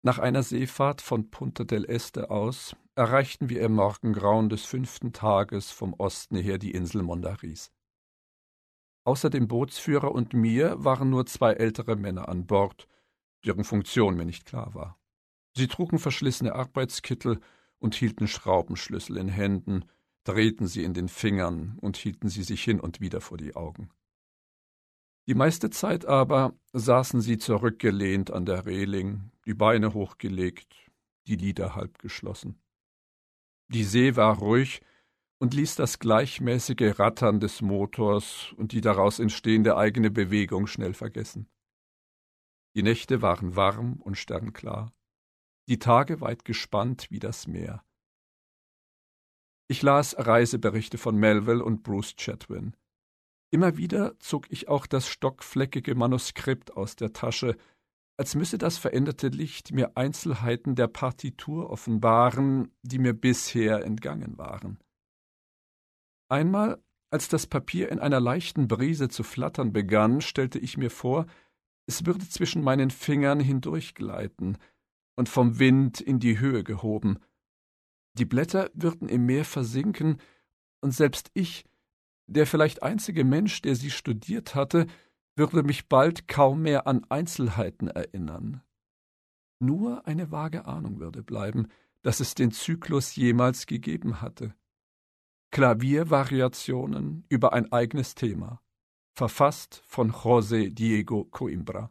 Nach einer Seefahrt von Punta del Este aus erreichten wir im Morgengrauen des 5. Tages vom Osten her die Insel Mondariz. Außer dem Bootsführer und mir waren nur 2 ältere Männer an Bord, deren Funktion mir nicht klar war. Sie trugen verschlissene Arbeitskittel und hielten Schraubenschlüssel in Händen, drehten sie in den Fingern und hielten sie sich hin und wieder vor die Augen. Die meiste Zeit aber saßen sie zurückgelehnt an der Reling, die Beine hochgelegt, die Lider halb geschlossen. Die See war ruhig und ließ das gleichmäßige Rattern des Motors und die daraus entstehende eigene Bewegung schnell vergessen. Die Nächte waren warm und sternklar, die Tage weit gespannt wie das Meer. Ich las Reiseberichte von Melville und Bruce Chatwin. Immer wieder zog ich auch das stockfleckige Manuskript aus der Tasche, als müsse das veränderte Licht mir Einzelheiten der Partitur offenbaren, die mir bisher entgangen waren. Einmal, als das Papier in einer leichten Brise zu flattern begann, stellte ich mir vor, es würde zwischen meinen Fingern hindurchgleiten und vom Wind in die Höhe gehoben. Die Blätter würden im Meer versinken, und selbst ich, der vielleicht einzige Mensch, der sie studiert hatte, würde mich bald kaum mehr an Einzelheiten erinnern. Nur eine vage Ahnung würde bleiben, dass es den Zyklus jemals gegeben hatte. Klaviervariationen über ein eigenes Thema, verfasst von José Diego Coimbra.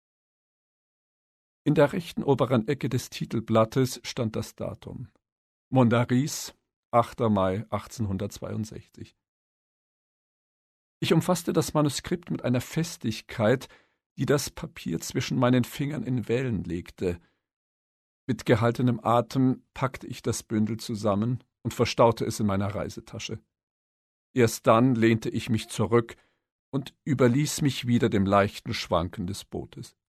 In der rechten oberen Ecke des Titelblattes stand das Datum: Mondariz, 8. Mai 1862. Ich umfasste das Manuskript mit einer Festigkeit, die das Papier zwischen meinen Fingern in Wellen legte. Mit gehaltenem Atem packte ich das Bündel zusammen und verstaute es in meiner Reisetasche. Erst dann lehnte ich mich zurück und überließ mich wieder dem leichten Schwanken des Bootes.